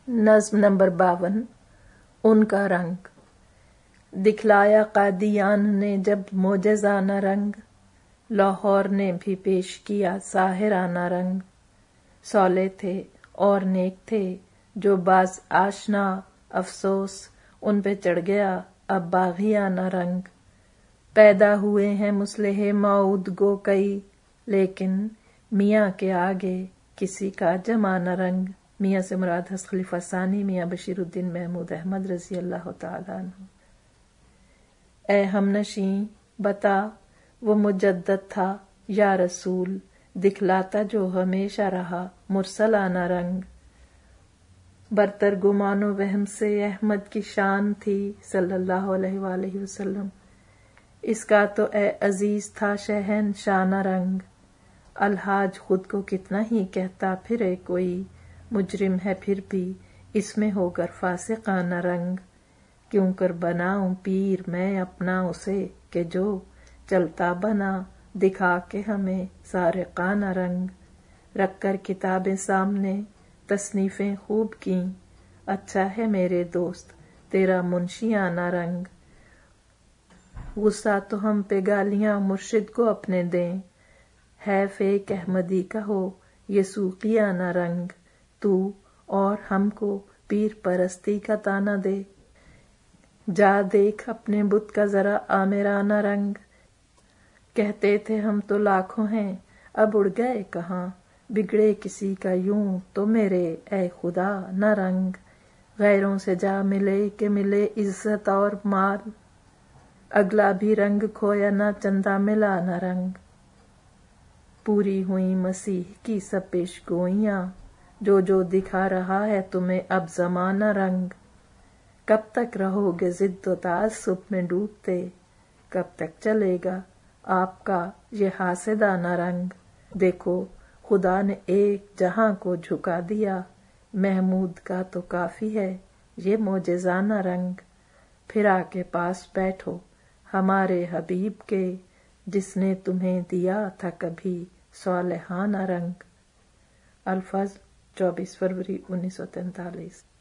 نظم نمبر 52 ان کا رنگ۔ دکھلایا قادیان نے جب معجزانہ رنگ، لاہور نے بھی پیش کیا ساحرانہ رنگ۔ صالح تھے اور نیک تھے جو باز آشنا، افسوس ان پہ چڑھ گیا اب باغیانہ رنگ۔ پیدا ہوئے ہیں مصلح موعود گو کئی، لیکن میاں کے آگے کسی کا جمع نہ رنگ۔ میاں سے مراد حضرت خلیفہ ثانی میاں بشیر الدین محمود احمد رضی اللہ تعالیٰ عنہ۔ اے ہم نشیں بتا وہ مجدد تھا یا رسول، دکھلاتا جو ہمیشہ رہا مرسلانہ رنگ۔ برتر گمان و وہم سے احمد کی شان تھی صلی اللہ علیہ وآلہ وسلم، اس کا تو اے عزیز تھا شہنشانہ رنگ۔ الحاج خود کو کتنا ہی کہتا پھرے کوئی، مجرم ہے پھر بھی اس میں ہو کر فاسقانہ رنگ۔ کیوں کر بناؤں پیر میں اپنا اسے کہ جو چلتا بنا دکھا کے ہمیں سارقانہ رنگ۔ رکھ کر کتابیں سامنے تصنیفیں خوب کیں، اچھا ہے میرے دوست تیرا منشیانہ رنگ۔ غصہ تو ہم پہ گالیاں مرشد کو اپنے دیں، ہے فیک احمدی کا ہو یہ سوقیانہ رنگ۔ تو اور ہم کو پیر پرستی کا تانا دے، جا دیکھ اپنے بت کا ذرا آمرانہ رنگ۔ کہتے تھے ہم تو لاکھوں ہیں اب اڑ گئے کہاں، بگڑے کسی کا یوں تو میرے اے خدا نہ رنگ۔ غیروں سے جا ملے کہ ملے عزت اور مال، اگلا بھی رنگ کھویا نہ چندہ ملا نہ رنگ۔ پوری ہوئی مسیح کی سب پیش گوئیاں، جو جو دکھا رہا ہے تمہیں اب زمانہ رنگ۔ کب تک رہو گے ضد و تعصب میں ڈوبتے، کب تک چلے گا آپ کا یہ حاسدانہ رنگ۔ دیکھو خدا نے ایک جہاں کو جھکا دیا، محمود کا تو کافی ہے یہ معجزانہ رنگ۔ پھر آ کے پاس بیٹھو ہمارے حبیب کے، جس نے تمہیں دیا تھا کبھی صالحانہ رنگ۔ الفاظ 24 فروری 1943۔